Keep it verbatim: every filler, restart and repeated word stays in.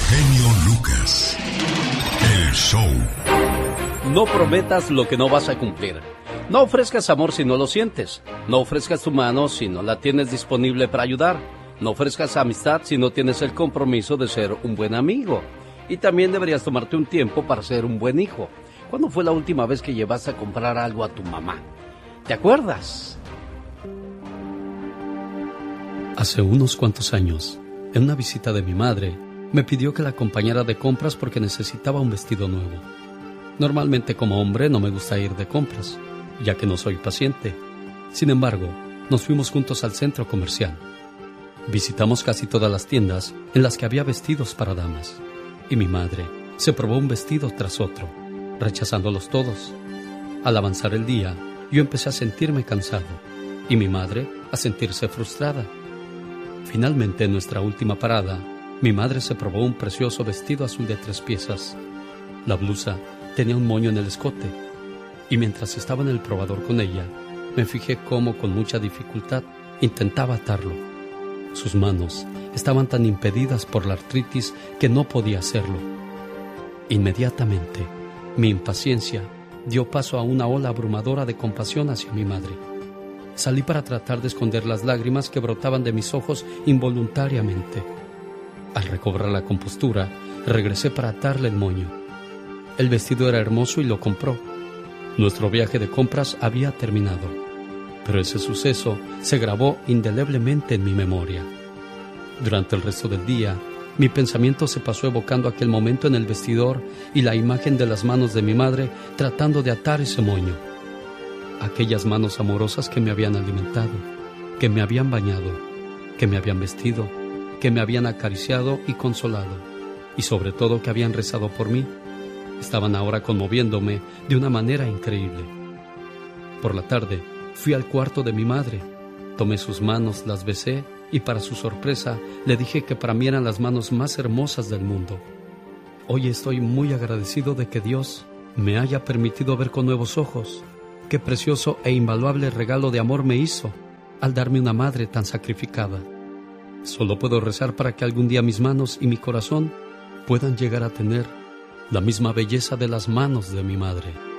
genio Lucas. El show. No prometas lo que no vas a cumplir. No ofrezcas amor si no lo sientes. No ofrezcas tu mano si no la tienes disponible para ayudar. No ofrezcas amistad si no tienes el compromiso de ser un buen amigo. Y también deberías tomarte un tiempo para ser un buen hijo. ¿Cuándo fue la última vez que llevaste a comprar algo a tu mamá? ¿Te acuerdas? Hace unos cuantos años, en una visita de mi madre, me pidió que la acompañara de compras porque necesitaba un vestido nuevo. Normalmente como hombre no me gusta ir de compras, ya que no soy paciente. Sin embargo, nos fuimos juntos al centro comercial. Visitamos casi todas las tiendas en las que había vestidos para damas. Y mi madre se probó un vestido tras otro, rechazándolos todos. Al avanzar el día, yo empecé a sentirme cansado y mi madre a sentirse frustrada. Finalmente, en nuestra última parada, mi madre se probó un precioso vestido azul de tres piezas. La blusa tenía un moño en el escote y mientras estaba en el probador con ella, me fijé cómo con mucha dificultad intentaba atarlo. Sus manos estaban tan impedidas por la artritis que no podía hacerlo. Inmediatamente, mi impaciencia dio paso a una ola abrumadora de compasión hacia mi madre. Salí para tratar de esconder las lágrimas que brotaban de mis ojos involuntariamente. Al recobrar la compostura, regresé para atarle el moño. El vestido era hermoso y lo compró. Nuestro viaje de compras había terminado, pero ese suceso se grabó indeleblemente en mi memoria. Durante el resto del día, mi pensamiento se pasó evocando aquel momento en el vestidor y la imagen de las manos de mi madre tratando de atar ese moño. Aquellas manos amorosas que me habían alimentado, que me habían bañado, que me habían vestido, que me habían acariciado y consolado, y sobre todo que habían rezado por mí, estaban ahora conmoviéndome de una manera increíble. Por la tarde, fui al cuarto de mi madre, tomé sus manos, las besé y para su sorpresa le dije que para mí eran las manos más hermosas del mundo. Hoy estoy muy agradecido de que Dios me haya permitido ver con nuevos ojos qué precioso e invaluable regalo de amor me hizo al darme una madre tan sacrificada. Solo puedo rezar para que algún día mis manos y mi corazón puedan llegar a tener la misma belleza de las manos de mi madre.